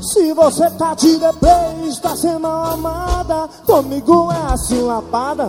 Se você tá de deprê, está sendo mal amada. Comigo é assim lapada.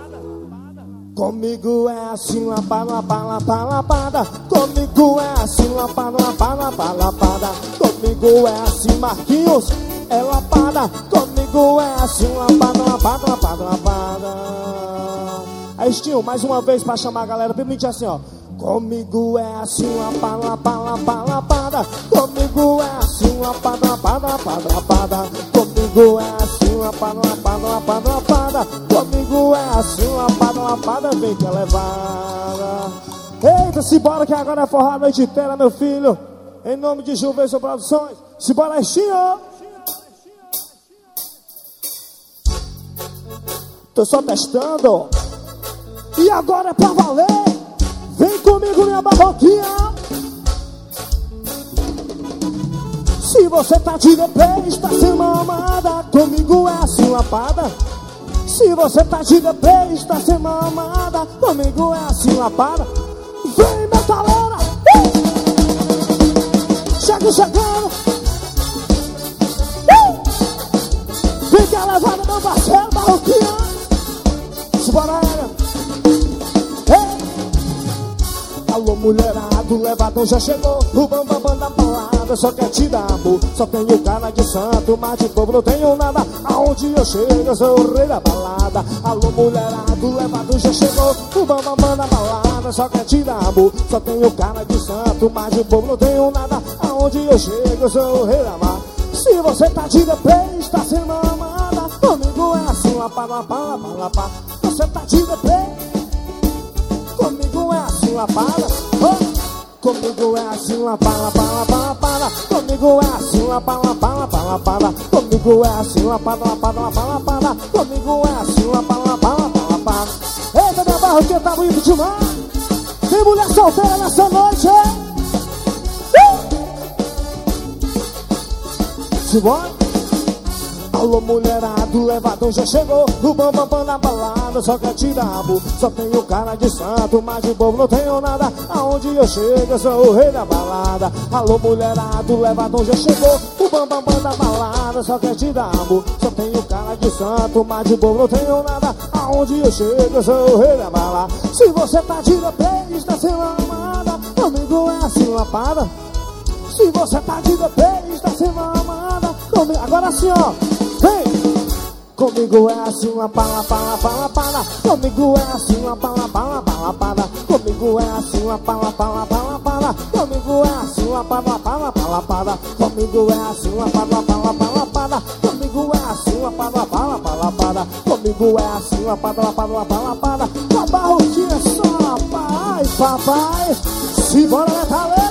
Comigo é assim lapada, lapada, lapada. Comigo é assim lapada, lapada, lapada. Comigo é assim Marquinhos, é lapada. Comigo é assim lapada, lapada, lapada, lapada. Aí Estinho, mais uma vez pra chamar a galera, permite assim, ó. Comigo é assim lapada, lapada, lapada, lapada. Comigo é assim lapada, lapada, lapada, lapada. Comigo é assim lapada, lapada, lapada, lapada. Comigo é assim lapada, lapada, vem que é levada. Eita, simbora que agora é forró a noite inteira, meu filho. Em nome de Gilberto Produções. Simbora, Estinho. Tô só testando. E agora é pra valer. Vem comigo, minha barroquinha. Se você tá de deprê, está sendo amada. Comigo é assim lapada. Se você tá de deprê, está sendo amada. Comigo é assim lapada. Vem, metaleira. Chega chegando. Vem que é levada, meu parceiro, barroquinha. Simbora, ela. Alô, mulherado, o levadão já chegou. O bambambam da balada só quer te dar amor. Só tenho cara de santo, mas de povo não tenho nada. Aonde eu chego, eu sou o rei da balada. Alô, mulherado, o levadão já chegou. O bambambam da balada só quer te dar amor. Só tenho cara de santo, mas de povo não tenho nada. Aonde eu chego, eu sou o rei da balada. Se você tá de deprê, está sendo amada. Comigo é assim, lapada, lapada, lapada, lapada. Você tá de deprê. Comigo é assim lapada, comigo é assim lapada, lapada, lapada. Comigo é assim lapada, lapada, lapada, lapada. Comigo é assim lapada, lapada, lapada, lapada. Comigo é assim lapada, lapada, lapada, lapada. Eita, minha barroquinha tá bonito demais. Tem mulher solteira nessa noite, hein? Simbora. Alô, mulherado, o levadão já chegou. O bambambam na balada só quer te dar amor. Só tenho cara de santo, mas de bobo não tenho nada. Aonde eu chego, eu sou o rei da balada. Alô, mulherado, o levadão já chegou. O bambambam da balada só quer te dar amor. Só tenho cara de santo, mas de bobo não tenho nada. Aonde eu chego, eu sou o rei da balada. Se você tá de deprê, está sendo amada. Comigo é assim lapada. Se você tá de deprê, está sendo amada. Comigo... Agora sim, ó. Vem! Comigo é assim uma pala, pala, pala, pala. Comigo é assim uma pala, pala, pala, pala. Comigo é assim uma pala, pala, pala, pala. Comigo é assim uma pala, pala, pala, pala. Comigo é assim uma pala, pala, pala, pala. Comigo é assim uma pala, pala, pala, pala. Comigo é assim uma pala, pala, pala, pala. Com a barroquinha só, pai, papai. Simbora, metaleiro.